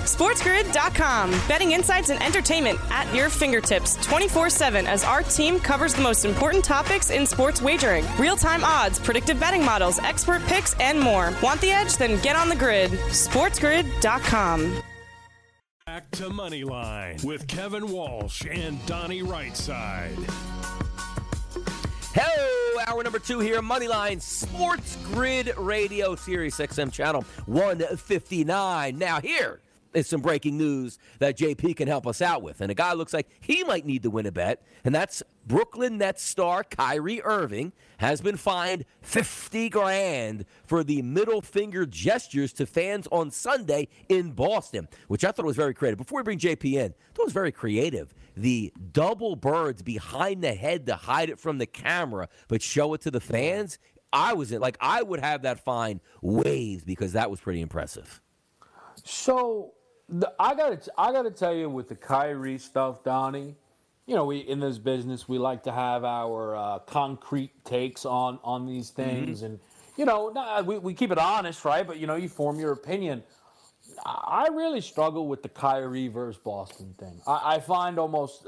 SportsGrid.com. Betting insights and entertainment at your fingertips 24/7 as our team covers the most important topics in sports wagering. Real-time odds, predictive betting models, expert picks, and more. Want the edge? Then get on the grid. SportsGrid.com. Back to Moneyline with Kevin Walsh and Donnie Rightside. Hello, hour number 2 here, Moneyline Sports Grid Radio, Sirius XM channel 159. Now here is some breaking news that JP can help us out with. And a guy looks like he might need to win a bet, and that's Brooklyn Nets star Kyrie Irving has been fined $50,000 for the middle finger gestures to fans on Sunday in Boston, which I thought was very creative. Before we bring JP in, I thought it was very creative. The double birds behind the head to hide it from the camera, but show it to the fans. I would have that fine waived because that was pretty impressive. So I gotta tell you, with the Kyrie stuff, Donnie, you know, we in this business we like to have our concrete takes on these things, and you know, we keep it honest, right? But you know, you form your opinion. I really struggle with the Kyrie versus Boston thing. I find it almost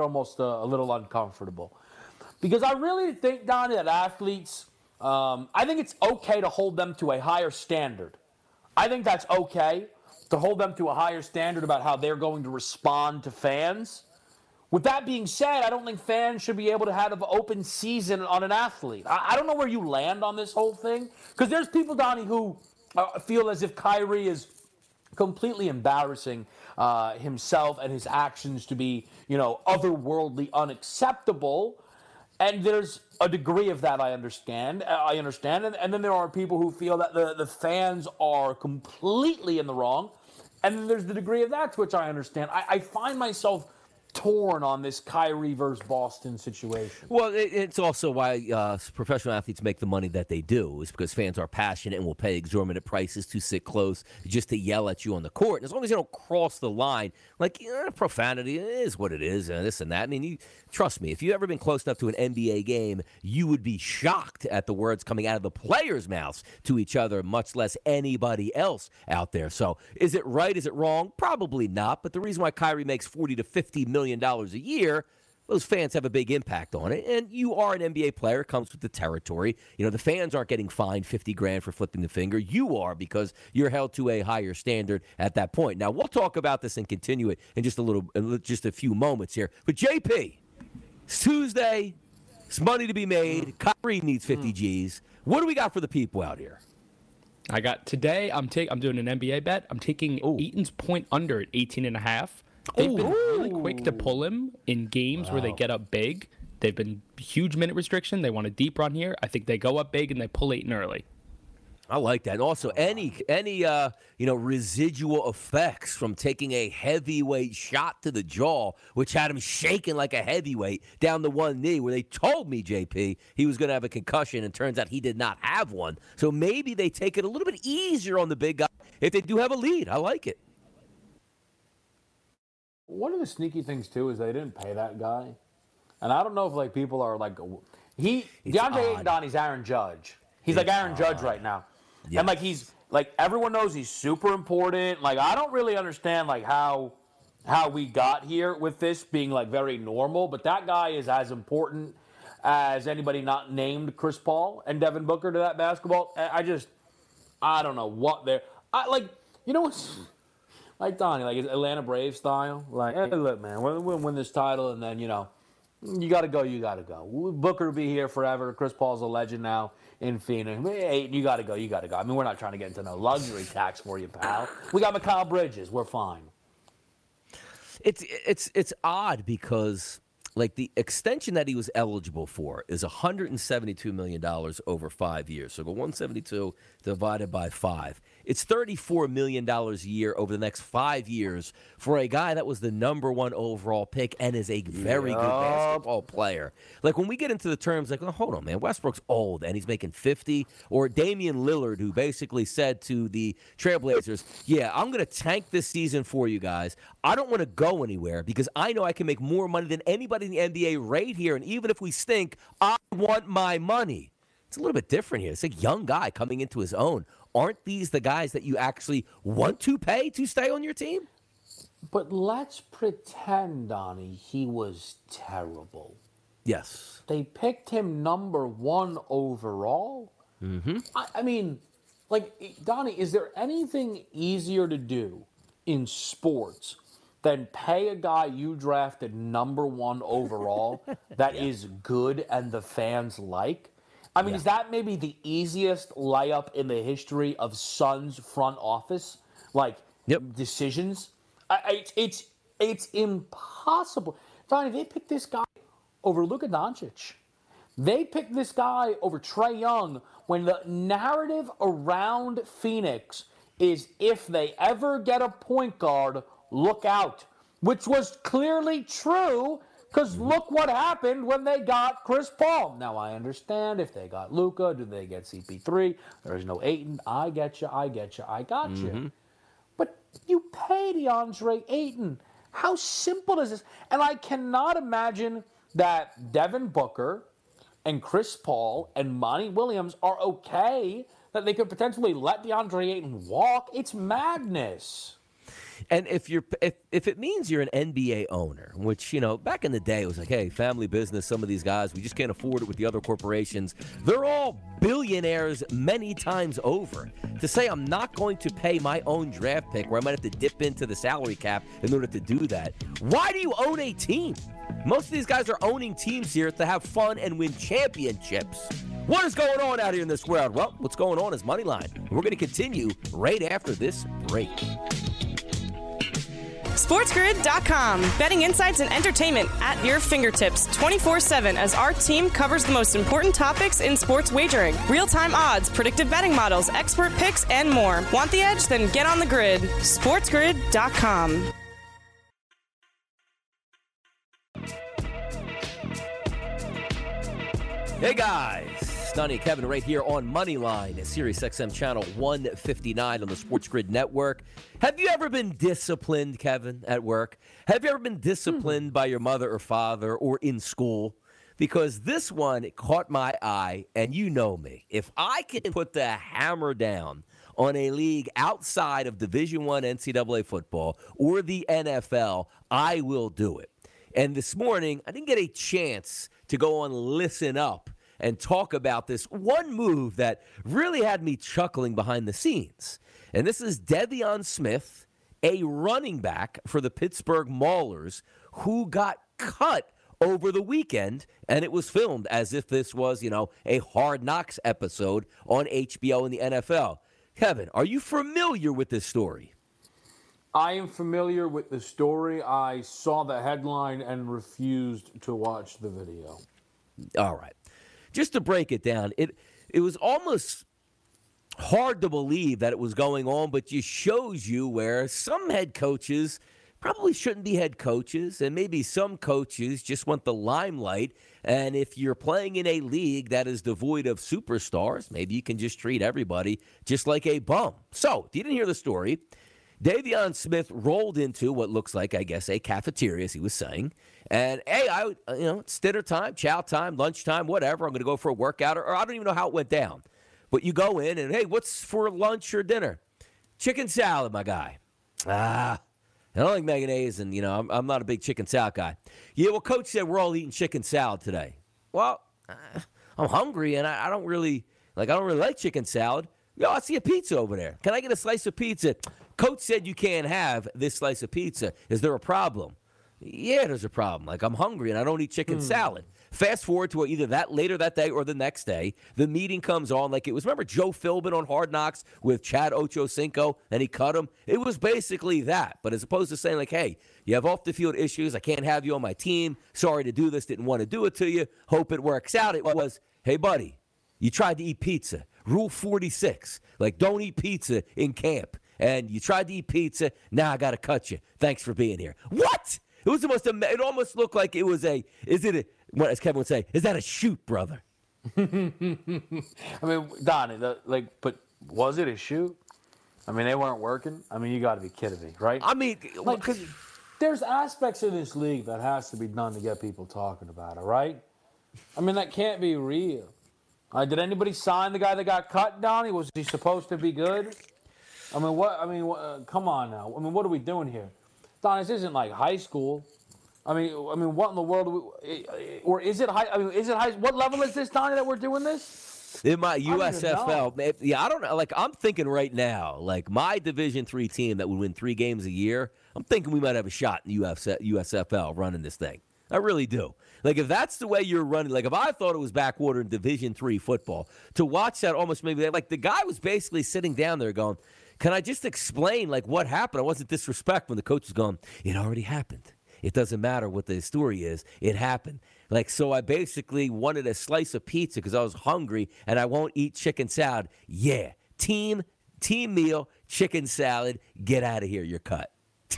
a little uncomfortable, because I really think, Donnie, that athletes, I think it's okay to hold them to a higher standard. I think that's okay to hold them to a higher standard about how they're going to respond to fans. With that being said, I don't think fans should be able to have an open season on an athlete. I don't know where you land on this whole thing, because there's people, Donnie, who feel as if Kyrie is completely embarrassing himself and his actions to be, you know, otherworldly, unacceptable. And there's a degree of that I understand. And then there are people who feel that the fans are completely in the wrong. And then there's the degree of that to which I understand. I find myself torn on this Kyrie versus Boston situation. Well, it's also why professional athletes make the money that they do, is because fans are passionate and will pay exorbitant prices to sit close just to yell at you on the court. And as long as you don't cross the line, like, profanity is what it is, and this and that. I mean, trust me, if you've ever been close enough to an NBA game, you would be shocked at the words coming out of the players' mouths to each other, much less anybody else out there. So is it right? Is it wrong? Probably not. But the reason why Kyrie makes $40 to $50 million a year, those fans have a big impact on it. And you are an NBA player. It comes with the territory. You know, the fans aren't getting fined $50,000 for flipping the finger. You are, because you're held to a higher standard at that point. Now, we'll talk about this and continue it in just a few moments here. But JP, it's Tuesday. It's money to be made. Kyrie needs 50 G's. What do we got for the people out here? I got today. I'm doing an NBA bet. I'm taking Eaton's point under at 18.5. They've been really quick to pull him in games where they get up big. They've been huge minute restriction. They want a deep run here. I think they go up big and they pull Eaton early. I like that. And also, any residual effects from taking a heavyweight shot to the jaw, which had him shaking like a heavyweight down the one knee, where they told me, JP, he was going to have a concussion, and turns out he did not have one. So maybe they take it a little bit easier on the big guy if they do have a lead. I like it. One of the sneaky things, too, is they didn't pay that guy. And I don't know if, like, people are like, DeAndre Ayton, Donnie's Aaron Judge. He's like Aaron Judge right now. Yes. And, like, he's, like, everyone knows he's super important. Like, I don't really understand, like, how we got here with this being, like, very normal. But that guy is as important as anybody not named Chris Paul and Devin Booker to that basketball. I don't know what they're, you know what's, like, Donnie, like, it's Atlanta Braves style. Like, hey, look, man, we'll win this title, and then, you know, you got to go. Booker will be here forever. Chris Paul's a legend now in Phoenix. Hey, you got to go. I mean, we're not trying to get into no luxury tax for you, pal. We got Mikal Bridges. We're fine. It's odd because, like, the extension that he was eligible for is $172 million over 5 years. So go 172 divided by 5. It's $34 million a year over the next 5 years for a guy that was the number 1 overall pick and is a very good basketball player. Like, when we get into the terms, like, oh, hold on, man, Westbrook's old and he's making 50, or Damian Lillard, who basically said to the Trailblazers, yeah, I'm going to tank this season for you guys. I don't want to go anywhere because I know I can make more money than anybody in the NBA right here, and even if we stink, I want my money. It's a little bit different here. It's a young guy coming into his own. Aren't these the guys that you actually want to pay to stay on your team? But let's pretend, Donnie, he was terrible. Yes. They picked him number 1 overall. Mm-hmm. I mean, like, Donnie, is there anything easier to do in sports than pay a guy you drafted number 1 overall that is good and the fans like? I mean, is that maybe the easiest layup in the history of Suns front office, decisions? It's impossible. Donnie, they picked this guy over Luka Doncic. They picked this guy over Trae Young when the narrative around Phoenix is if they ever get a point guard, look out, which was clearly true because look what happened when they got Chris Paul. Now, I understand if they got Luka, do they get CP3? There's no Ayton. I get you. I got you. But you pay DeAndre Ayton. How simple is this? And I cannot imagine that Devin Booker and Chris Paul and Monty Williams are okay that they could potentially let DeAndre Ayton walk. It's madness. And if it means you're an NBA owner, which, back in the day it was like, hey, family business, some of these guys, we just can't afford it with the other corporations. They're all billionaires many times over. To say I'm not going to pay my own draft pick where I might have to dip into the salary cap in order to do that. Why do you own a team? Most of these guys are owning teams here to have fun and win championships. What is going on out here in this world? Well, what's going on is Moneyline. We're going to continue right after this break. SportsGrid.com. Betting insights and entertainment at your fingertips 24/7 as our team covers the most important topics in sports wagering. Real-time odds, predictive betting models, expert picks, and more. Want the edge? Then get on the grid. SportsGrid.com. Hey guys, Donnie and Kevin right here on Moneyline, Sirius XM channel 159 on the Sports Grid Network. Have you ever been disciplined, Kevin, at work? Have you ever been disciplined by your mother or father or in school? Because this one caught my eye, and you know me. If I can put the hammer down on a league outside of Division I NCAA football or the NFL, I will do it. And this morning, I didn't get a chance to go on Listen Up and talk about this one move that really had me chuckling behind the scenes. And this is De'Veon Smith, a running back for the Pittsburgh Maulers, who got cut over the weekend, and it was filmed as if this was, a Hard Knocks episode on HBO in the NFL. Kevin, are you familiar with this story? I am familiar with the story. I saw the headline and refused to watch the video. All right. Just to break it down, it was almost hard to believe that it was going on, but it shows you where some head coaches probably shouldn't be head coaches, and maybe some coaches just want the limelight. And if you're playing in a league that is devoid of superstars, maybe you can just treat everybody just like a bum. So, if you didn't hear the story, De'Veon Smith rolled into what looks like, I guess, a cafeteria, as he was saying. And, hey, it's dinner time, chow time, lunchtime, whatever. I'm going to go for a workout, or I don't even know how it went down. But you go in and, hey, what's for lunch or dinner? Chicken salad, my guy. I don't like mayonnaise, and, I'm not a big chicken salad guy. Yeah, well, Coach said we're all eating chicken salad today. Well, I'm hungry, and I don't really like chicken salad. Yo, I see a pizza over there. Can I get a slice of pizza? Coach said you can't have this slice of pizza. Is there a problem? Yeah, there's a problem. I'm hungry and I don't eat chicken salad. Fast forward to either that later that day or the next day. The meeting comes on like it was. Remember Joe Philbin on Hard Knocks with Chad Ochocinco and he cut him? It was basically that. But as opposed to saying hey, you have off the field issues. I can't have you on my team. Sorry to do this. Didn't want to do it to you. Hope it works out. It was, hey, buddy, you tried to eat pizza. Rule 46. Don't eat pizza in camp. And you tried to eat pizza. Now I got to cut you. Thanks for being here. What? It was the most. It almost looked like it was a. Is it a? What as Kevin would say? Is that a shoot, brother? I mean, Donnie, but was it a shoot? I mean, they weren't working. I mean, you got to be kidding me, right? I mean, because there's aspects of this league that has to be done to get people talking about it, right? I mean, that can't be real. Did anybody sign the guy that got cut, Donnie? Was he supposed to be good? I mean, what? Come on now. I mean, what are we doing here, Don? This isn't like high school. I mean, what in the world? Or is it high? I mean, is it high? What level is this, Donnie, that we're doing this? In my USFL, yeah, I don't know. Like, I'm thinking right now, like my Division III team that would win 3 games a year, I'm thinking we might have a shot in USFL running this thing. I really do. Like, if that's the way you're running, like if I thought it was backwater in Division III football, to watch that almost maybe, like the guy was basically sitting down there going, can I just explain, like, what happened? I wasn't disrespectful. The coach was going, it already happened. It doesn't matter what the story is. It happened. Like, so I basically wanted a slice of pizza because I was hungry and I won't eat chicken salad. Yeah, team meal, chicken salad. Get out of here. You're cut.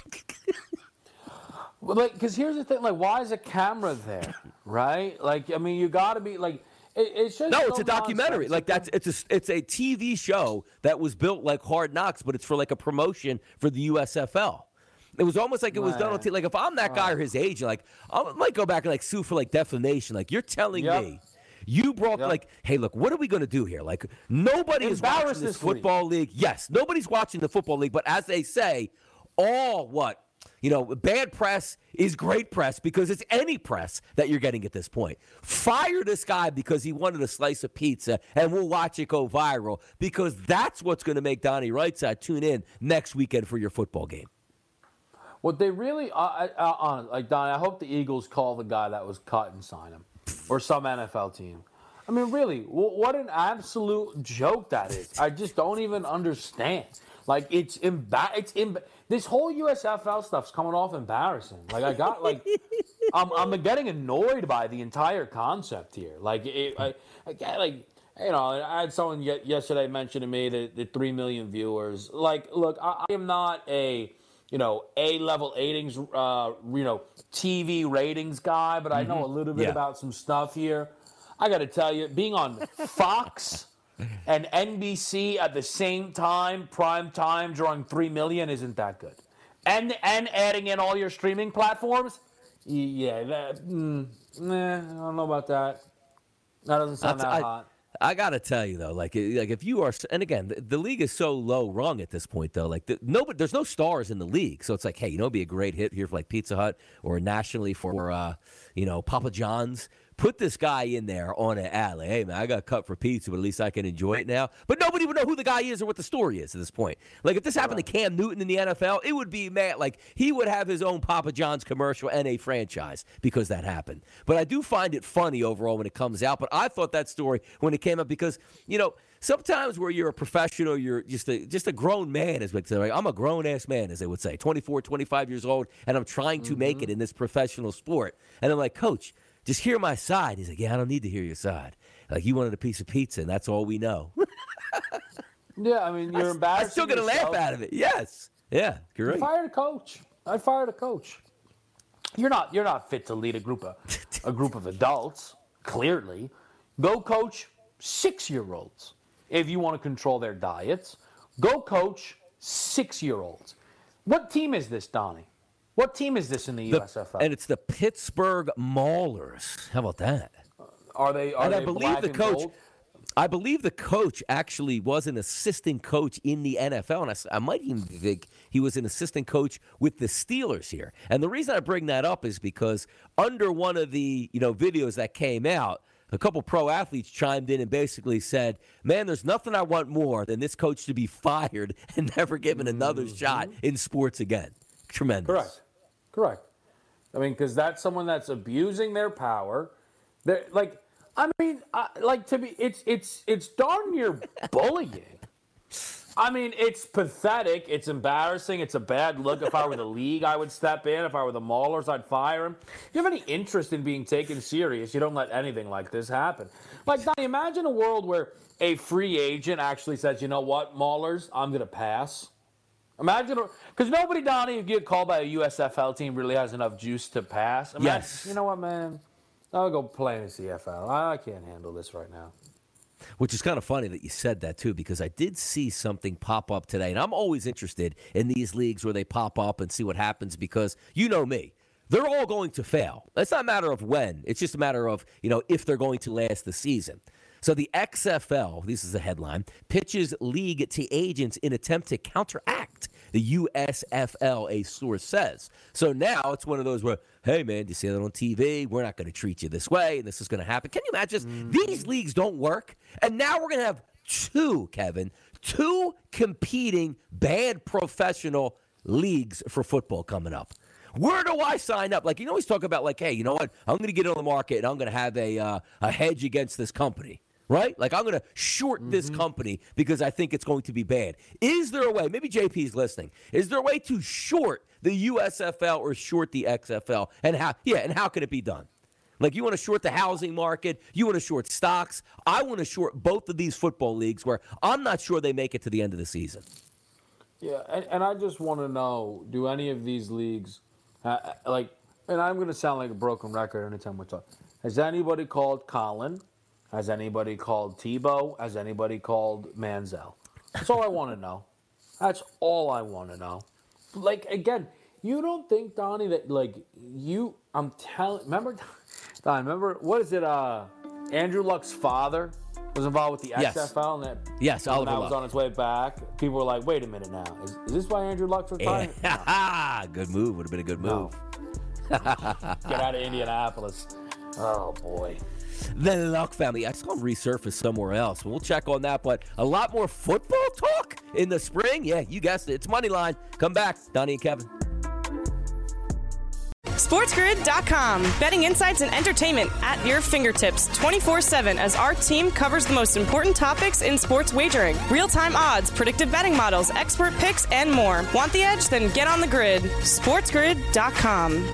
Well, like, because here's the thing. Like, why is a camera there, right? Like, I mean, you got to be, like, it's just no, it's a documentary. Like it's a TV show that was built like Hard Knocks, but it's for like a promotion for the USFL. It was almost like it was done on TV. Like if I'm that guy or his agent, like I might go back and like sue for like defamation. Like you're telling me you brought like, hey, look, what are we going to do here? Like nobody is watching this football league. Yes, nobody's watching the football league. But as they say, all what? Bad press is great press because it's any press that you're getting at this point. Fire this guy because he wanted a slice of pizza, and we'll watch it go viral because that's what's going to make Donnie Rightside tune in next weekend for your football game. What they really, like, Donnie, I hope the Eagles call the guy that was cut and sign him, or some NFL team. I mean, really, what an absolute joke that is. I just don't even understand. Like, this whole USFL stuff's coming off embarrassing. Like, I'm getting annoyed by the entire concept here. Like, I had someone yesterday mention to me that the 3 million viewers. Like, look, I am not a A-level ratings, TV ratings guy, but I know a little bit about some stuff here. I got to tell you, being on Fox and NBC at the same time, prime time, drawing 3 million isn't that good. And adding in all your streaming platforms, I don't know about that. That doesn't sound that hot. I got to tell you, though, like if you are, and again, the league is so low rung at this point, though, like there's no stars in the league. So it's like, hey, it'd be a great hit here for like Pizza Hut or nationally for, Papa John's. Put this guy in there on an ad. Like, hey, man, I got cut for pizza, but at least I can enjoy it now. But nobody would know who the guy is or what the story is at this point. Like, if this happened to Cam Newton in the NFL, it would be mad. Like, he would have his own Papa John's commercial and a franchise because that happened. But I do find it funny overall when it comes out. But I thought that story when it came up because, sometimes where you're a professional, you're just a grown man, as we say. Like, I'm a grown-ass man, as they would say, 24, 25 years old, and I'm trying to make it in this professional sport. And I'm like, Coach, just hear my side. He's like, yeah, I don't need to hear your side. Like, you wanted a piece of pizza, and that's all we know. Yeah, I mean, you're embarrassing. I'm still going to laugh out of it. Yes. Yeah, great. Fired a coach. I fired a coach. You're not fit to lead a group of adults, clearly. Go coach 6-year-olds if you want to control their diets. Go coach 6-year-olds. What team is this, Donnie? What team is this in the USFL? And it's the Pittsburgh Maulers. How about that? Are they black and gold? I believe the coach actually was an assistant coach in the NFL, and I might even think he was an assistant coach with the Steelers here. And the reason I bring that up is because under one of the videos that came out, a couple pro athletes chimed in and basically said, man, there's nothing I want more than this coach to be fired and never given another shot in sports again. Tremendous. Correct. I mean, because that's someone that's abusing their power. They're like, it's darn near bullying. I mean, it's pathetic. It's embarrassing. It's a bad look. If I were the league, I would step in. If I were the Maulers, I'd fire him. If you have any interest in being taken serious, you don't let anything like this happen. Like, Donnie, imagine a world where a free agent actually says, you know what, Maulers, I'm going to pass. Imagine, because nobody, Donnie, if you get called by a USFL team, really has enough juice to pass. Yes. You know what, man? I'll go play in the CFL. I can't handle this right now. Which is kind of funny that you said that, too, because I did see something pop up today. And I'm always interested in these leagues where they pop up and see what happens because you know me. They're all going to fail. It's not a matter of when. It's just a matter of, if they're going to last the season. So the XFL, this is a headline, pitches league to agents in attempt to counteract the USFL, a source says. So now it's one of those where, hey, man, do you see that on TV? We're not going to treat you this way, and this is going to happen. Can you imagine? These leagues don't work, and now we're going to have two competing bad professional leagues for football coming up. Where do I sign up? Like, you always talk about, like, hey, you know what? I'm going to get on the market, and I'm going to have a hedge against this company. Right? Like, I'm going to short this company because I think it's going to be bad. Is there a way, maybe JP's listening, is there a way to short the USFL or short the XFL? And how can it be done? Like, you want to short the housing market, you want to short stocks. I want to short both of these football leagues where I'm not sure they make it to the end of the season. Yeah, and I just want to know, do any of these leagues, and I'm going to sound like a broken record anytime we talk. Has anybody called Colin? Has anybody called Tebow? Has anybody called Manziel? That's all I want to know. That's all I want to know. Like, again, you don't think, Donnie, that, like, remember, what is it, Andrew Luck's father was involved with the XFL? And that, yes, Oliver Luck. Was on its way back. People were like, wait a minute now. Is this why Andrew Luck's retiring? No. Good move. Would have been a good move. No. Get out of Indianapolis. Oh, boy. The Luck family. I saw him resurface somewhere else. We'll check on that. But a lot more football talk in the spring. Yeah, you guessed it. It's Moneyline. Come back. Donnie and Kevin. SportsGrid.com. Betting insights and entertainment at your fingertips 24/7 as our team covers the most important topics in sports wagering. Real-time odds, predictive betting models, expert picks, and more. Want the edge? Then get on the grid. SportsGrid.com.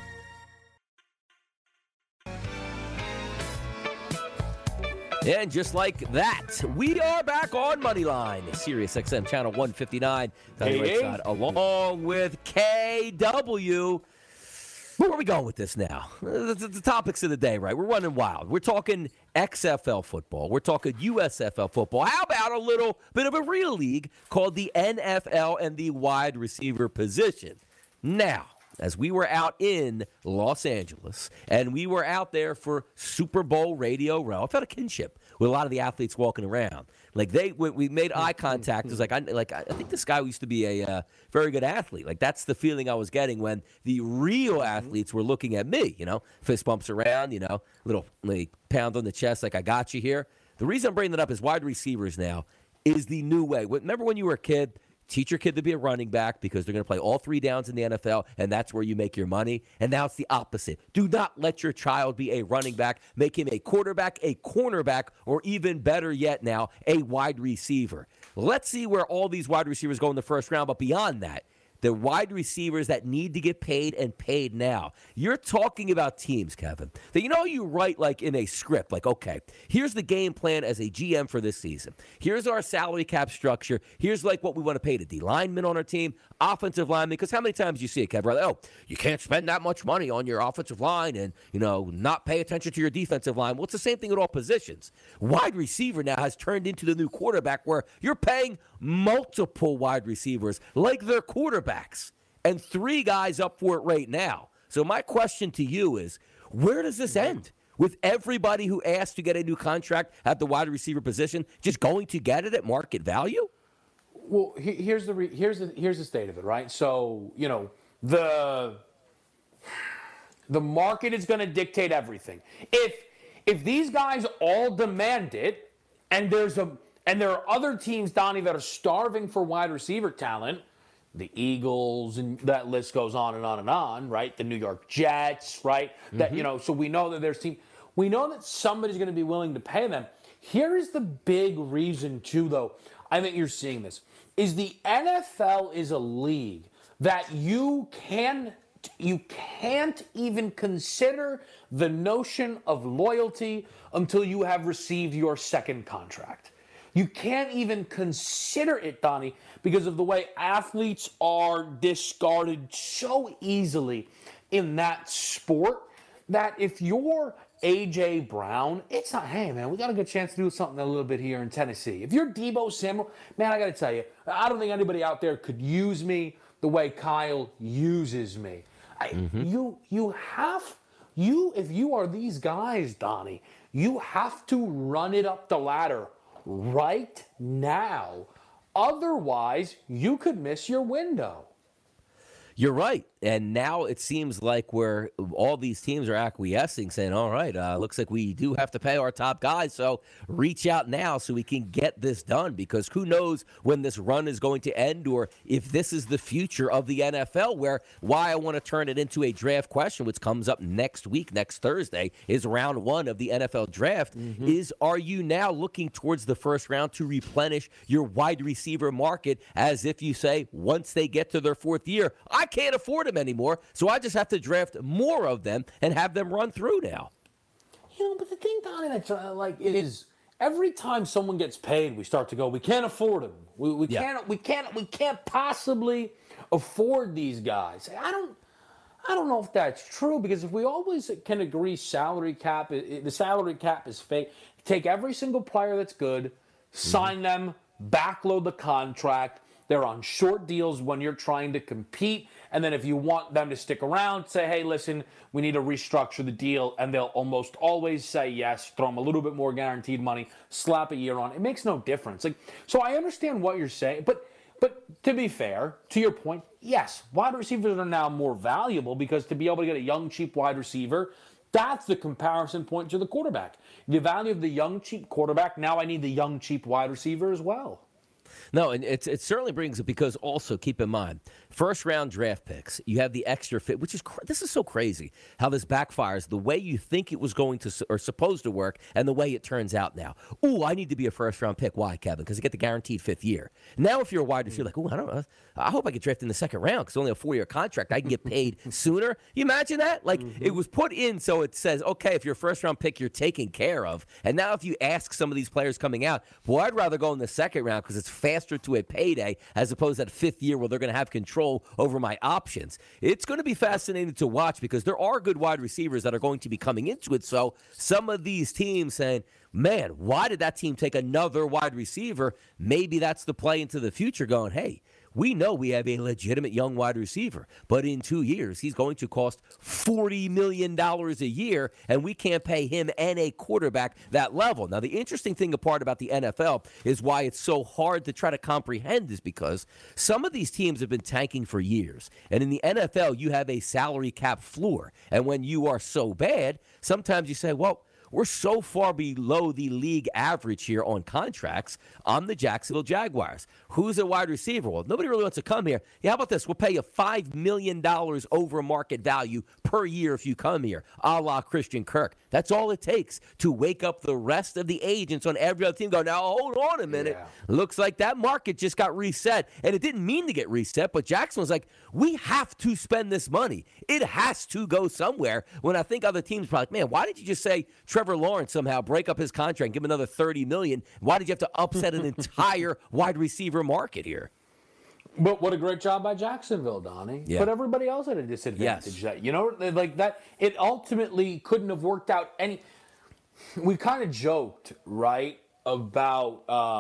And just like that, we are back on Moneyline, Sirius XM Channel 159. Donnie Right Side, along with KW. Where are we going with this now? The topics of the day, right? We're running wild. We're talking XFL football. We're talking USFL football. How about a little bit of a real league called the NFL and the wide receiver position? Now, as we were out in Los Angeles, and we were out there for Super Bowl Radio Row, I felt a kinship with a lot of the athletes walking around. Like, we made eye contact. It was I think this guy used to be a very good athlete. Like, that's the feeling I was getting when the real athletes were looking at me, fist bumps around, little like, pound on the chest like, I got you here. The reason I'm bringing that up is wide receivers now is the new way. Remember when you were a kid? Teach your kid to be a running back because they're going to play all 3 downs in the NFL, and that's where you make your money. And now it's the opposite. Do not let your child be a running back. Make him a quarterback, a cornerback, or even better yet now, a wide receiver. Let's see where all these wide receivers go in the first round, but beyond that, the wide receivers that need to get paid and paid now. You're talking about teams, Kevin, that you write like in a script, like, okay, here's the game plan as a GM for this season. Here's our salary cap structure. Here's like what we want to pay the D linemen on our team, offensive linemen, because how many times do you see it, Kevin? Oh, you can't spend that much money on your offensive line and, not pay attention to your defensive line. Well, it's the same thing at all positions. Wide receiver now has turned into the new quarterback where you're paying multiple wide receivers like they're quarterbacks and 3 guys up for it right now. So my question to you is, where does this end? With everybody who asked to get a new contract at the wide receiver position just going to get it at market value? Well, here's the state of it, right? So, the market is going to dictate everything. If these guys all demand it, and there are other teams, Donnie, that are starving for wide receiver talent, the Eagles, and that list goes on and on and on, right? The New York Jets, right? That so we know that there's team. We know that somebody's going to be willing to pay them. Here is the big reason, too, though. I think you're seeing this. Is the NFL is a league that you can't even consider the notion of loyalty until you have received your second contract. You can't even consider it, Donnie, because of the way athletes are discarded so easily in that sport, that if you're A.J. Brown, it's not, hey, man, we got a good chance to do something a little bit here in Tennessee. If you're Deebo Samuel, man, I got to tell you, I don't think anybody out there could use me the way Kyle uses me. You have if you are these guys, Donnie, you have to run it up the ladder right now. Otherwise, you could miss your window. You're right. And now it seems like where all these teams are acquiescing, saying, all right, looks like we do have to pay our top guys, so reach out now so we can get this done, because who knows when this run is going to end or if this is the future of the NFL, why I want to turn it into a draft question, which comes up next week, next Thursday, is round 1 of the NFL draft, is are you now looking towards the first round to replenish your wide receiver market as if you say, once they get to their 4th year, I can't afford them anymore, so I just have to draft more of them and have them run through now. But the thing, Donnie, that's it is every time someone gets paid, we start to go, we can't afford them. We can't possibly afford these guys. I don't know if that's true, because if we always can agree the salary cap is fake, take every single player that's good, sign them, backload the contract. They're on short deals when you're trying to compete. And then if you want them to stick around, say, hey, listen, we need to restructure the deal. And they'll almost always say yes, throw them a little bit more guaranteed money, slap a year on. It makes no difference. So I understand what you're saying. But to be fair, to your point, yes, wide receivers are now more valuable, because to be able to get a young, cheap wide receiver, that's the comparison point to the quarterback. The value of the young, cheap quarterback, now I need the young, cheap wide receiver as well. No, and it certainly brings it, because also keep in mind, first-round draft picks, you have the extra fit, which is this is so crazy how this backfires the way you think it was going to or supposed to work and the way it turns out now. Ooh, I need to be a first-round pick. Why, Kevin? Because I get the guaranteed 5th year. Now, if you're a wide receiver, like, ooh, I don't know. I hope I get drafted in the 2nd round because it's only a 4-year contract. I can get paid sooner. You imagine that? It was put in so it says, okay, if you're a first-round pick, you're taken care of. And now if you ask some of these players coming out, boy, I'd rather go in the 2nd round because it's faster to a payday as opposed to that 5th year where they're going to have control over my options. It's going to be fascinating to watch because there are good wide receivers that are going to be coming into it. So some of these teams saying, man, why did that team take another wide receiver? Maybe that's the play into the future going, hey, we know we have a legitimate young wide receiver, but in 2 years, he's going to cost $40 million a year, and we can't pay him and a quarterback that level. Now, the interesting thing apart about the NFL is why it's so hard to try to comprehend is because some of these teams have been tanking for years, and in the NFL, you have a salary cap floor, and when you are so bad, sometimes you say, well, we're so far below the league average here on contracts. I'm the Jacksonville Jaguars. Who's a wide receiver? Well, nobody really wants to come here. Yeah, how about this? We'll pay you $5 million over market value per year if you come here, a la Christian Kirk. That's all it takes to wake up the rest of the agents on every other team. Go, now hold on a minute. Yeah. Looks like that market just got reset. And it didn't mean to get reset, but Jackson was like, we have to spend this money. It has to go somewhere. When I think other teams are like, man, why did you just say Trevor Lawrence somehow break up his contract and give him another $30 million? Why did you have to upset an entire wide receiver market here? But what a great job by Jacksonville, Donnie. Yeah. But everybody else had a disadvantage. Yes. That it ultimately couldn't have worked out any. We kind of joked, right, about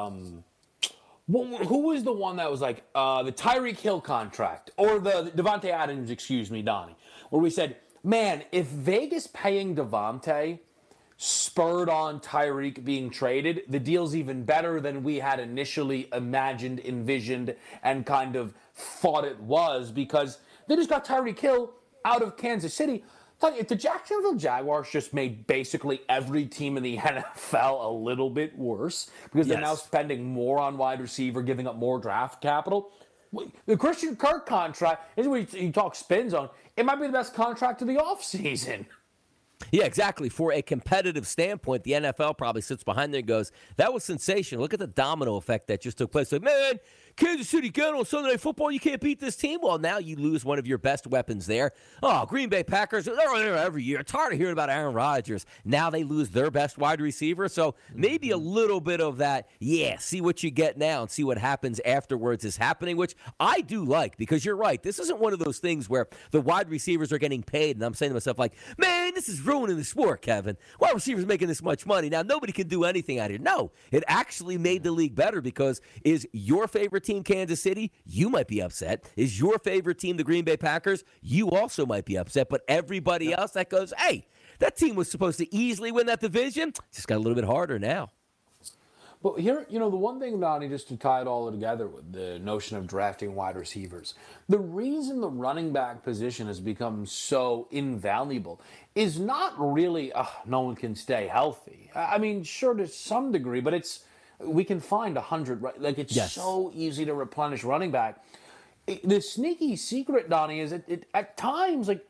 who was the one that was like the Tyreek Hill contract or the Devontae Adams, Donnie, where we said, man, if Vegas paying Devontae spurred on Tyreek being traded, the deal's even better than we had initially imagined, envisioned, and kind of thought it was, because they just got Tyreek Hill out of Kansas City. If the Jacksonville Jaguars just made basically every team in the NFL a little bit worse because they're now spending more on wide receiver, giving up more draft capital. The Christian Kirk contract, is what you talk spins on, it might be the best contract of the offseason. Yeah, exactly. For a competitive standpoint, the NFL probably sits behind there and goes, that was sensational. Look at the domino effect that just took place. Like, man, Kansas City get on Sunday Night Football, you can't beat this team. Well, now you lose one of your best weapons there. Oh, Green Bay Packers, they're there every year. It's hard to hear about Aaron Rodgers. Now they lose their best wide receiver. So maybe a little bit of that, see what you get now and see what happens afterwards is happening, which I do like, because you're right. This isn't one of those things where the wide receivers are getting paid, and I'm saying to myself, like, man, this is ruining the sport, Kevin. Wide receivers making this much money. Now nobody can do anything out here. No, it actually made the league better, because is your favorite team, Kansas City, you might be upset. Is your favorite team the Green Bay Packers? You also might be upset. But everybody else that goes, hey, that team was supposed to easily win that division, just got a little bit harder now. But here, the one thing, Donnie, just to tie it all together with the notion of drafting wide receivers, the reason the running back position has become so invaluable is not really, no one can stay healthy. I mean, sure, to some degree, but we can find 100, right? Like, it's so easy to replenish running back. The sneaky secret, Donnie, is at times, like,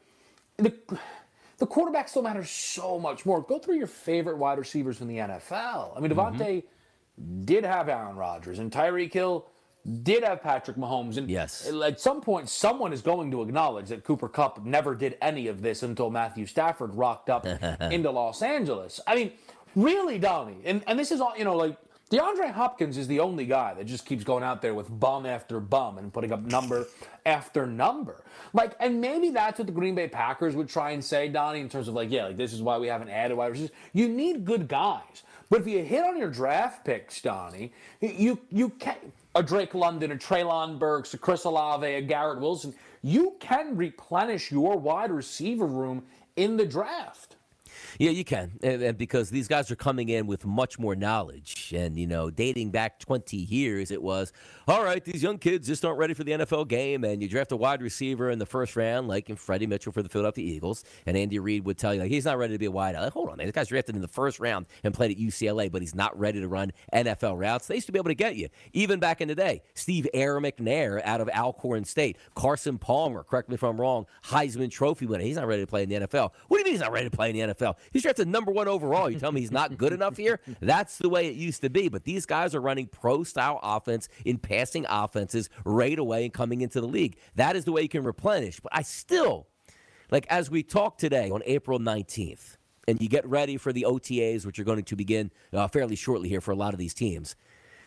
the quarterback still matters so much more. Go through your favorite wide receivers in the NFL. I mean, Devontae did have Aaron Rodgers, and Tyreek Hill did have Patrick Mahomes. And at some point, someone is going to acknowledge that Cooper Kupp never did any of this until Matthew Stafford rocked up into Los Angeles. I mean, really, Donnie, and this is all, like, DeAndre Hopkins is the only guy that just keeps going out there with bum after bum and putting up number after number. Like, and maybe that's what the Green Bay Packers would try and say, Donnie, in terms of this is why we haven't added wide receivers. You need good guys. But if you hit on your draft picks, Donnie, you can a Drake London, a Treylon Burks, a Chris Olave, a Garrett Wilson, you can replenish your wide receiver room in the draft. Yeah, you can, and because these guys are coming in with much more knowledge. And, dating back 20 years, it was, all right, these young kids just aren't ready for the NFL game, and you draft a wide receiver in the first round, like in Freddie Mitchell for the Philadelphia Eagles, and Andy Reid would tell you, like, he's not ready to be a wide out. Like, hold on, man, this guy's drafted in the first round and played at UCLA, but he's not ready to run NFL routes. They used to be able to get you, even back in the day. Steve Air McNair out of Alcorn State. Carson Palmer, correct me if I'm wrong, Heisman Trophy winner. He's not ready to play in the NFL. What do you mean he's not ready to play in the NFL? He's drafted number 1 overall. You tell me he's not good enough here? That's the way it used to be. But these guys are running pro-style offense in passing offenses right away and coming into the league. That is the way you can replenish. But I still, as we talk today on April 19th, and you get ready for the OTAs, which are going to begin fairly shortly here for a lot of these teams,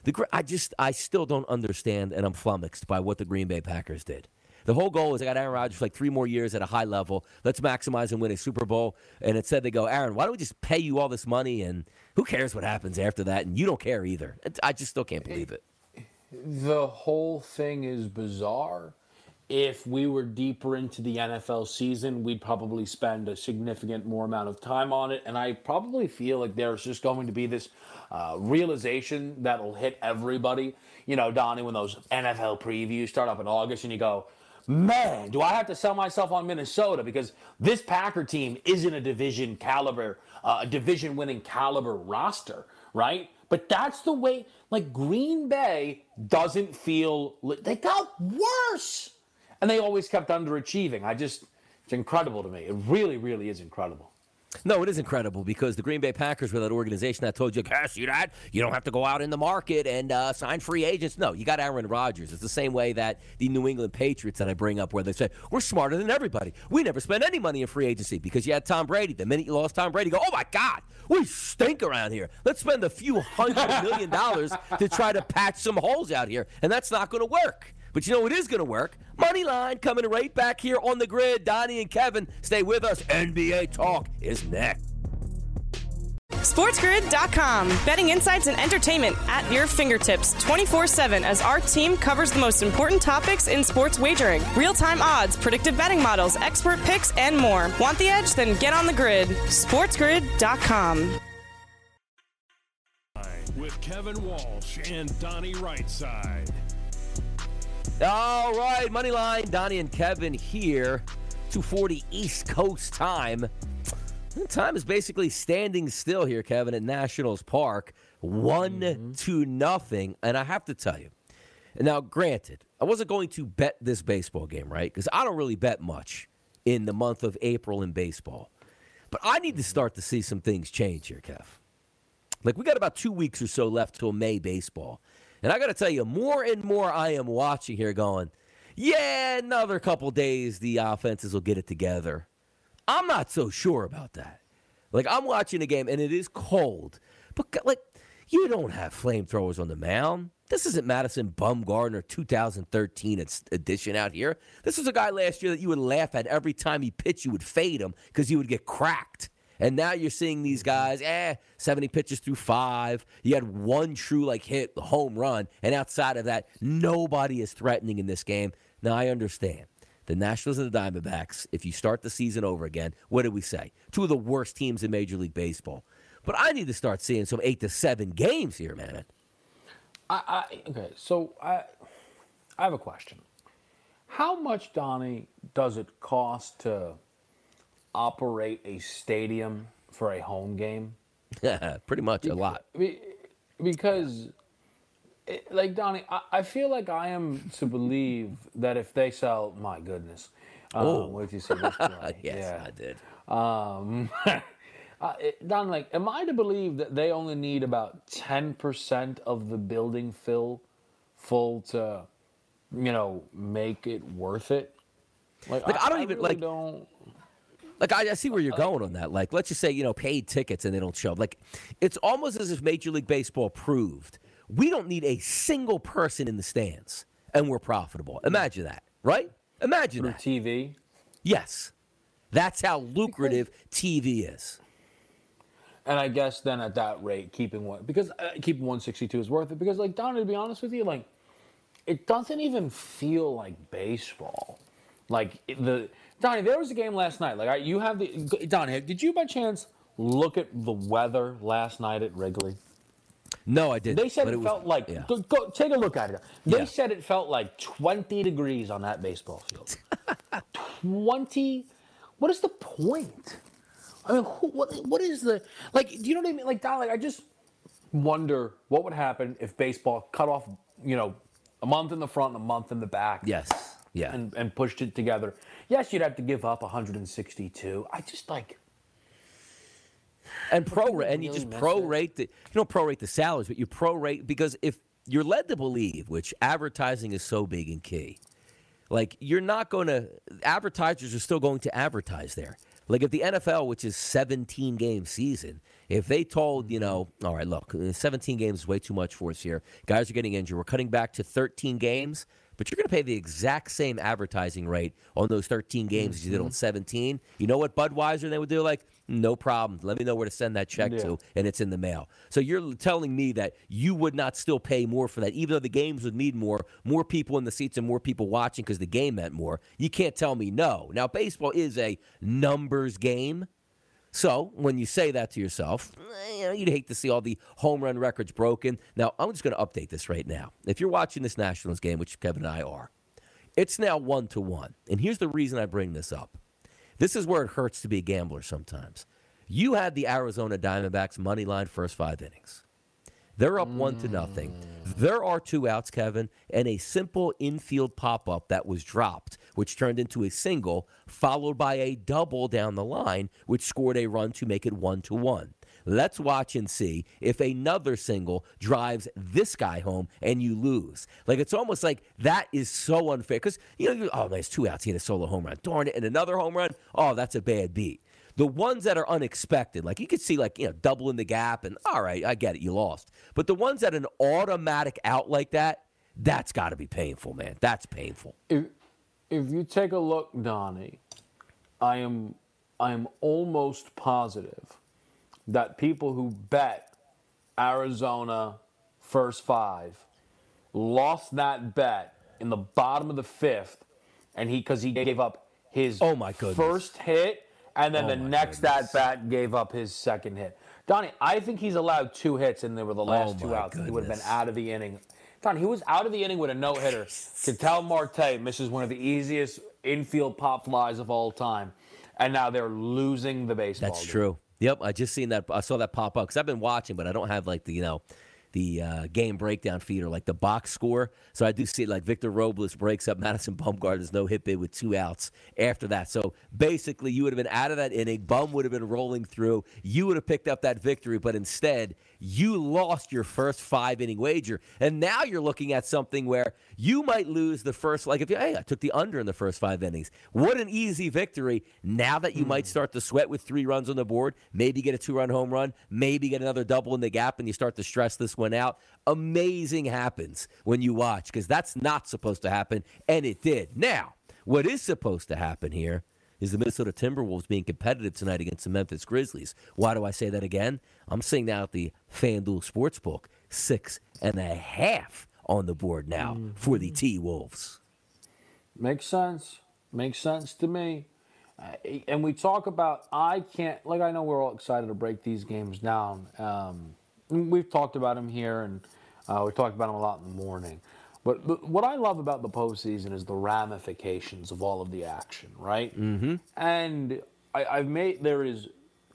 I still don't understand, and I'm flummoxed by what the Green Bay Packers did. The whole goal is I got Aaron Rodgers for 3 more years at a high level. Let's maximize and win a Super Bowl. And instead they go, Aaron, why don't we just pay you all this money, and who cares what happens after that? And you don't care either. I just still can't believe it. The whole thing is bizarre. If we were deeper into the NFL season, we'd probably spend a significant more amount of time on it. And I probably feel like there's just going to be this realization that'll hit everybody. Donnie, when those NFL previews start up in August and you go, man, do I have to sell myself on Minnesota because this Packer team isn't a division winning caliber roster, right? But that's the way, Green Bay doesn't feel, they got worse. And they always kept underachieving. It's incredible to me. It really, really is incredible. No, it is incredible because the Green Bay Packers were that organization that told you, see that? You don't have to go out in the market and sign free agents. No, you got Aaron Rodgers. It's the same way that the New England Patriots that I bring up where they say, we're smarter than everybody. We never spend any money in free agency because you had Tom Brady. The minute you lost Tom Brady, you go, oh, my God, we stink around here. Let's spend a few $100 million to try to patch some holes out here, and that's not going to work. But you know what is going to work? Moneyline coming right back here on the grid. Donnie and Kevin, stay with us. NBA Talk is next. SportsGrid.com. Betting insights and entertainment at your fingertips 24/7 as our team covers the most important topics in sports wagering. Real-time odds, predictive betting models, expert picks, and more. Want the edge? Then get on the grid. SportsGrid.com. With Kevin Walsh and Donnie Rightside. All right, Moneyline, Donnie and Kevin here, 2:40 East Coast time. Time is basically standing still here, Kevin, at Nationals Park, 1-0. And I have to tell you, now, granted, I wasn't going to bet this baseball game, right? Because I don't really bet much in the month of April in baseball. But I need to start to see some things change here, Kev. We got about 2 weeks or so left till May baseball. And I got to tell you, more and more I am watching here going, yeah, another couple days the offenses will get it together. I'm not so sure about that. I'm watching the game, and it is cold. But, you don't have flamethrowers on the mound. This isn't Madison Bumgarner 2013 edition out here. This was a guy last year that you would laugh at every time he pitched. You would fade him because he would get cracked. And now you're seeing these guys, 70 pitches through 5. You had one true hit, home run, and outside of that, nobody is threatening in this game. Now I understand. The Nationals and the Diamondbacks, if you start the season over again, what did we say? 2 of the worst teams in Major League Baseball. But I need to start seeing some 8 to 7 games here, man. Okay, so I have a question. How much, Donnie, does it cost to operate a stadium for a home game? Pretty much a lot. Because, Donnie, I feel like I am to believe that if they sell, my goodness. Wait till you see this play. Yes, I did. Don, am I to believe that they only need about 10% of the building full to, make it worth it? I don't even really don't. I see where you're going on that. Let's just say, paid tickets and they don't show up. It's almost as if Major League Baseball proved we don't need a single person in the stands and we're profitable. Imagine that, right? Imagine that. TV? Yes. That's how lucrative TV is. And I guess then at that rate, keeping 162 is worth it. Because, Donnie, to be honest with you, it doesn't even feel like baseball. Donnie, there was a game last night. Donnie, did you by chance look at the weather last night at Wrigley? No, I didn't. They said it felt like. Yeah. Go take a look at it. They said it felt like 20 degrees on that baseball field. 20. What is the point? I mean, what is the do you know what I mean? Don, I just wonder what would happen if baseball cut off, a month in the front and a month in the back. Yes. Yeah. And pushed it together. Yes, you'd have to give up 162. I just and you just prorate the you don't prorate the salaries, but you prorate because if you're led to believe, which advertising is so big and key, you're not going to advertisers are still going to advertise there. If the NFL, which is 17-game season, if they told, all right, look, 17 games is way too much for us here. Guys are getting injured. We're cutting back to 13 games, but you're going to pay the exact same advertising rate on those 13 games as you did on 17. You know what Budweiser they would do? No problem. Let me know where to send that check to, and it's in the mail. So you're telling me that you would not still pay more for that, even though the games would need more people in the seats and more people watching because the game meant more. You can't tell me no. Now, baseball is a numbers game. So when you say that to yourself, you'd hate to see all the home run records broken. Now, I'm just going to update this right now. If you're watching this Nationals game, which Kevin and I are, it's now 1-1. And here's the reason I bring this up. This is where it hurts to be a gambler sometimes. You had the Arizona Diamondbacks money line first 5 innings. They're up 1-0. There are 2 outs, Kevin, and a simple infield pop-up that was dropped, which turned into a single, followed by a double down the line, which scored a run to make it 1-1. Let's watch and see if another single drives this guy home and you lose. It's almost like that is so unfair. Because, there's 2 outs. He had a solo home run. Darn it. And another home run. Oh, that's a bad beat. The ones that are unexpected, you could see, double in the gap, and all right, I get it, you lost. But the ones that an automatic out like that, that's got to be painful, man. That's painful. If you take a look, Donnie, I am almost positive that people who bet Arizona first 5 lost that bet in the bottom of the 5th, and because he gave up his first hit. And then the next at-bat gave up his second hit. Donnie, I think he's allowed 2 hits, and they were the last 2 outs. He would have been out of the inning. Donnie, he was out of the inning with a no-hitter. Ketel Marte misses one of the easiest infield pop flies of all time. And now they're losing the baseball That's game. true. Yep, I just seen that. I saw that pop up because I've been watching, but I don't have the game breakdown feed or the box score. So I do see Victor Robles breaks up Madison Bumgarner's no-hit bid with 2 outs after that. So basically you would have been out of that inning. Bum would have been rolling through. You would have picked up that victory, but instead you lost your first 5-inning wager. And now you're looking at something where you might lose the first, I took the under in the first 5 innings. What an easy victory. Now that you might start to sweat with 3 runs on the board, maybe get a 2-run home run, maybe get another double in the gap, and you start to stress this one out. Amazing happens when you watch because that's not supposed to happen, and it did. Now, what is supposed to happen here is the Minnesota Timberwolves being competitive tonight against the Memphis Grizzlies. Why do I say that again? I'm seeing now at the FanDuel Sportsbook, 6.5 on the board now for the T-Wolves. Makes sense. Makes sense to me. And we talk about, I know we're all excited to break these games down. We've talked about them here, and we talked about them a lot in the morning. But what I love about the postseason is the ramifications of all of the action, right? Mm-hmm. And there is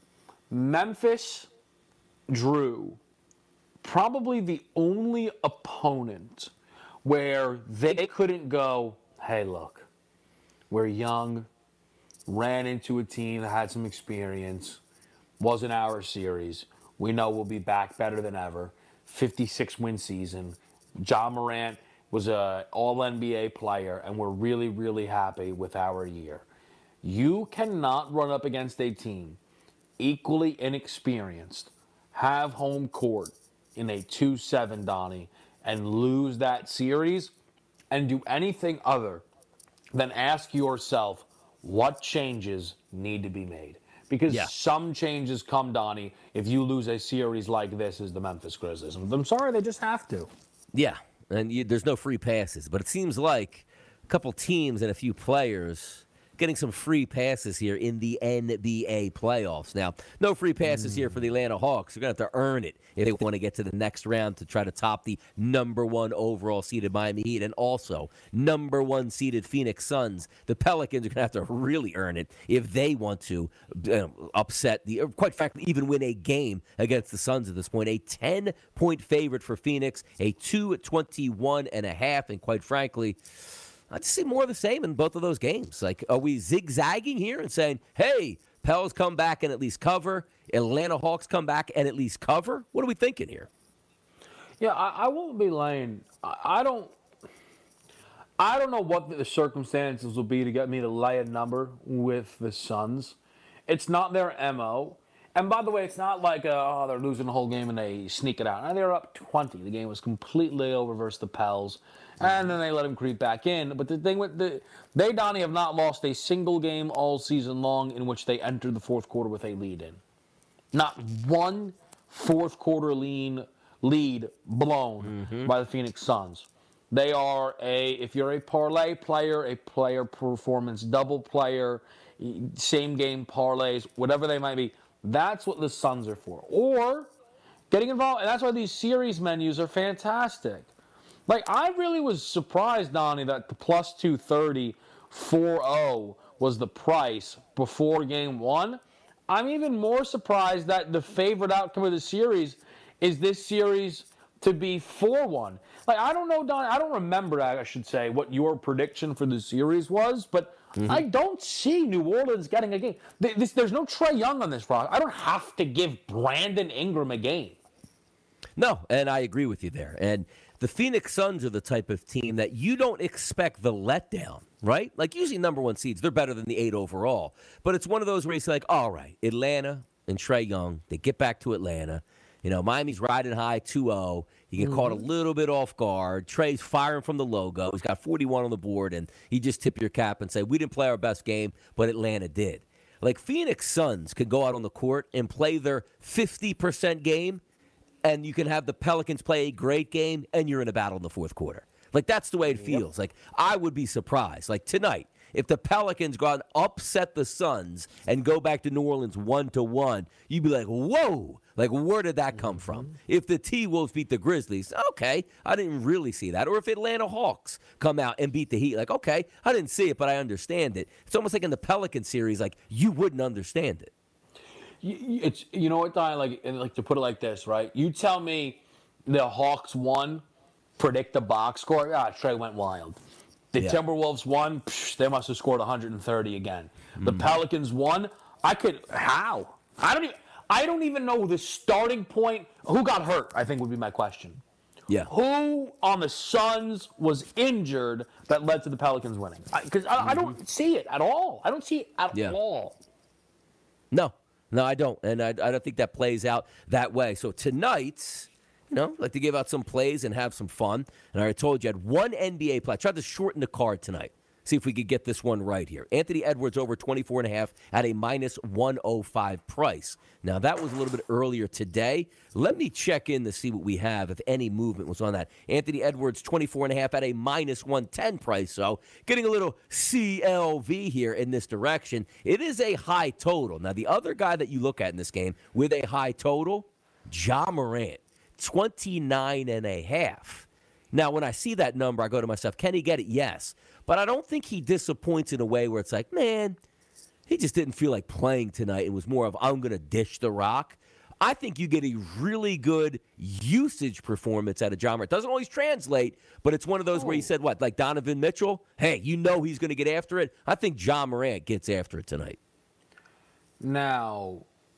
Memphis drew probably the only opponent where they couldn't go, hey, look, we're young, ran into a team that had some experience, wasn't our series. We know we'll be back better than ever. 56-win season. Ja Morant was an all-NBA player, and we're really, really happy with our year. You cannot run up against a team equally inexperienced, have home court in a 2-7, Donnie, and lose that series and do anything other than ask yourself what changes need to be made. Because some changes come, Donnie, if you lose a series like this as the Memphis Grizzlies. I'm sorry, they just have to. Yeah, and there's no free passes. But it seems like a couple teams and a few players getting some free passes here in the NBA playoffs. Now, no free passes here for the Atlanta Hawks. They're going to have to earn it if they want to get to the next round to try to top the number 1 overall seeded Miami Heat and also number 1 seeded Phoenix Suns. The Pelicans are going to have to really earn it if they want to upset quite frankly, even win a game against the Suns at this point. A 10-point favorite for Phoenix, a 221.5, and quite frankly, I'd see more of the same in both of those games. Like, are we zigzagging here and saying, hey, Pels come back and at least cover, Atlanta Hawks come back and at least cover? What are we thinking here? Yeah, I won't be lying. I don't know what the circumstances will be to get me to lay a number with the Suns. It's not their MO. And by the way, it's not like, they're losing the whole game and they sneak it out. They were up 20. The game was completely over versus the Pels. And then they let him creep back in. But the thing with they, Donnie, have not lost a single game all season long in which they entered the fourth quarter with a lead in. Not one fourth quarter lead blown by the Phoenix Suns. They are if you're a parlay player, a player performance double player, same game parlays, whatever they might be, that's what the Suns are for. Or getting involved, and that's why these series menus are fantastic. Like, I really was surprised, Donnie, that the plus 230 4-0 was the price before game one. I'm even more surprised that the favorite outcome of the series is this series to be 4-1. Like, I don't know, Donnie, I don't remember, I should say, what your prediction for the series was, but I don't see New Orleans getting a game. There's no Trae Young on this roster. I don't have to give Brandon Ingram a game. No, and I agree with you there. And the Phoenix Suns are the type of team that you don't expect the letdown, right? Like, usually number 1 seeds, they're better than the 8 overall. But it's one of those where you're like, all right, Atlanta and Trae Young, they get back to Atlanta. You know, Miami's riding high 2-0. You get caught a little bit off guard. Trae's firing from the logo. He's got 41 on the board, and you just tip your cap and say, we didn't play our best game, but Atlanta did. Like, Phoenix Suns could go out on the court and play their 50% game, and you can have the Pelicans play a great game, and you're in a battle in the fourth quarter. Like, that's the way it feels. Like, I would be surprised. Like, tonight, if the Pelicans go out and upset the Suns and go back to New Orleans 1-1, you'd be like, whoa. Like, where did that come from? If the T-Wolves beat the Grizzlies, okay, I didn't really see that. Or if Atlanta Hawks come out and beat the Heat, like, okay, I didn't see it, but I understand it. It's almost like in the Pelican series, like, you wouldn't understand it. It's, you know what, Don, like to put it like this, right? You tell me the Hawks won, predict the box score. Trae went wild. The Timberwolves won, they must have scored 130 again. The Pelicans won. How? I don't even know the starting point. Who got hurt, I think would be my question. Yeah. Who on the Suns was injured that led to the Pelicans winning? Because I don't see it at all. I don't see it at all. No, I don't. And I don't think that plays out that way. So tonight, you know, I'd like to give out some plays and have some fun. And I already told you I had one NBA play. I tried to shorten the card tonight. See if we could get this one right here. Anthony Edwards over 24.5 at a minus 105 price. Now, that was a little bit earlier today. Let me check in to see what we have, if any movement was on that. Anthony Edwards, 24.5 at a minus 110 price. So getting a little CLV here in this direction. It is a high total. Now, the other guy that you look at in this game with a high total, Ja Morant, 29.5. Now, when I see that number, I go to myself, can he get it? Yes. But I don't think he disappoints in a way where it's like, man, he just didn't feel like playing tonight. It was more of, I'm going to dish the rock. I think you get a really good usage performance out of Ja Morant. It doesn't always translate, but it's one of those where you said, what, like Donovan Mitchell? Hey, you know he's going to get after it. I think Ja Morant gets after it tonight. Now,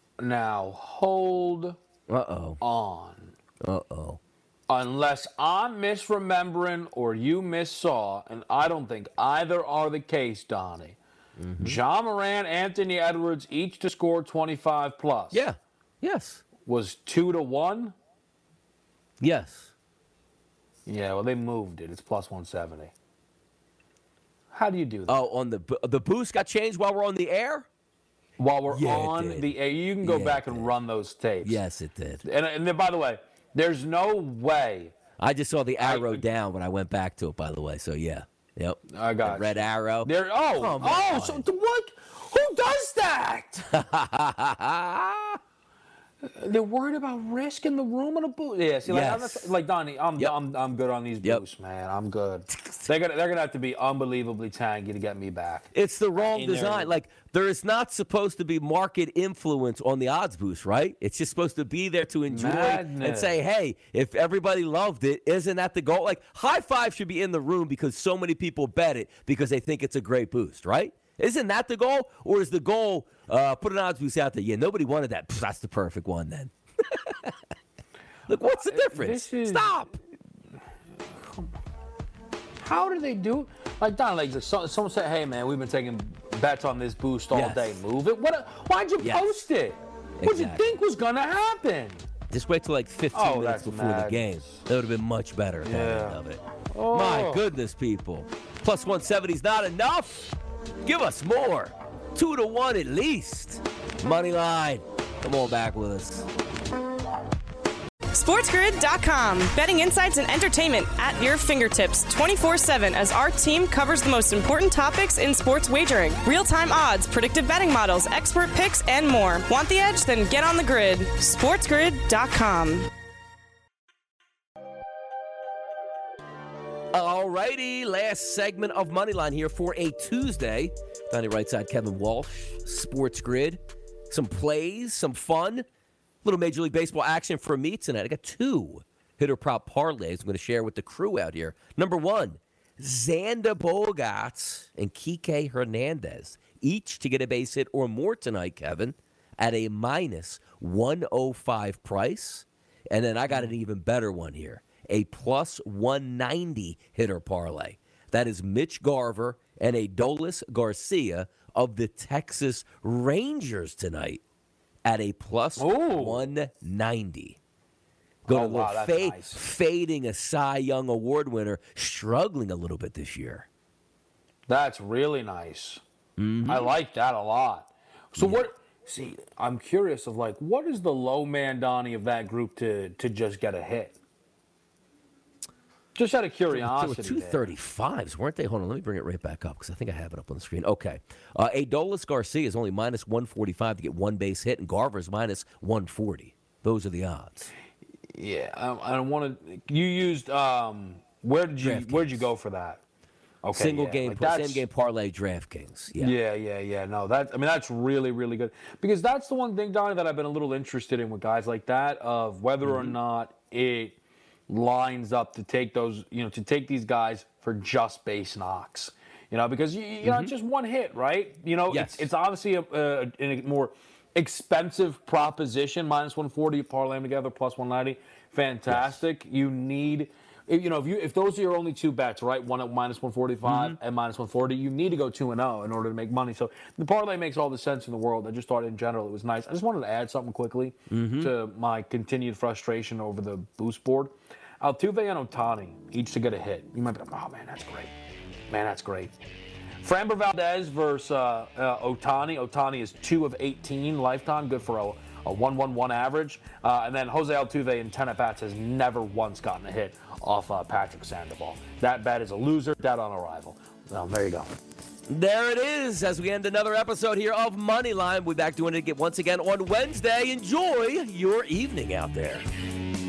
hold on. Uh-oh. Unless I'm misremembering or you missaw, and I don't think either are the case, Donnie. Ja Morant, Anthony Edwards, each to score 25 plus. Yeah. Yes. Was 2-1? Yes. Yeah, well, they moved it. It's plus 170. How do you do that? Oh, on the boost got changed while we're on the air? While we're Yeah, it on did. the air, you can go Yeah, back it and did. run those tapes. Yes, it did. And then, by the way, there's no way. I just saw the arrow down when I went back to it, by the way. So, yeah. Yep. I got The red arrow. There. Come on. So what? Who does that? They're worried about risk in the room in a booth. Yeah, see, like Donnie, I'm good on these Yep. boosts, man. I'm good. They're gonna have to be unbelievably tanky to get me back. It's the wrong In there. design. Like, there is not supposed to be market influence on the odds boost, right? It's just supposed to be there to enjoy and Madness. say, hey, if everybody loved it, isn't that the goal? Like, high five should be in the room because so many people bet it because they think it's a great boost, right? Isn't that the goal? Or is the goal, put an odds boost out there? Yeah, nobody wanted that. Pff, that's the perfect one then. Look, what's the difference? Stop. How do they do it? Like Don, like someone said, "Hey man, we've been taking bets on this boost all Yes. day. Move it. Why'd you Yes. post it? What'd you Exactly. think was gonna happen?" Just wait till like 15 Oh, minutes that's before the game. madness. That would have been much better at the Yeah. end of it. Oh. My goodness, people. Plus 170 is not enough. Give us more. 2-1 at least. Money line. Come on back with us. SportsGrid.com. Betting insights and entertainment at your fingertips 24/7 as our team covers the most important topics in sports wagering. Real-time odds, predictive betting models, expert picks, and more. Want the edge? Then get on the grid. SportsGrid.com. All righty, last segment of Moneyline here for a Tuesday. Donnie Rightside, Kevin Walsh, Sports Grid. Some plays, some fun. Little Major League Baseball action for me tonight. I got 2 hitter prop parlays I'm going to share with the crew out here. Number 1, Xander Bogaerts and Kike Hernandez, each to get a base hit or more tonight, Kevin, at a minus 105 price. And then I got an even better one here, a plus 190 hitter parlay. That is Mitch Garver and Adolis Garcia of the Texas Rangers tonight at a plus 190. Going a little that's nice. fading a Cy Young Award winner, struggling a little bit this year. That's really nice. I like that a lot. So what? See, I'm curious of like, what is the low man Donnie of that group to just get a hit? Just out of There curiosity. were 235s, weren't they? Hold on, let me bring it right back up because I think I have it up on the screen. Okay. Adolis Garcia is only minus 145 to get one base hit, and Garver's minus 140. Those are the odds. Yeah, I don't want to. You used where'd you go for that? Okay, Single yeah, game, like that's- same game parlay, DraftKings. Yeah. Yeah. No, that's really, really good because that's the one thing, Donnie, that I've been a little interested in with guys like that of whether or not it lines up to take those, to take these guys for just base knocks, because you know just one hit, right? Yes. It's obviously a more expensive proposition. Minus 140, parlay them together, plus 190, fantastic. Yes. You need. If those are your only 2 bets, right? One at minus 145 and minus 140, you need to go 2-0 in order to make money. So the parlay makes all the sense in the world. I just thought in general it was nice. I just wanted to add something quickly to my continued frustration over the boost board. Altuve and Ohtani, each to get a hit. You might be like, oh man, that's great. Man, that's great. Framber Valdez versus Ohtani. Ohtani is 2 of 18 lifetime, good for a 1.11 average. And then Jose Altuve in 10 at-bats has never once gotten a hit off Patrick Sandoval. That bet is a loser, dead on arrival. Well, there you go. There it is as we end another episode here of Moneyline. We'll be back doing it again once again on Wednesday. Enjoy your evening out there.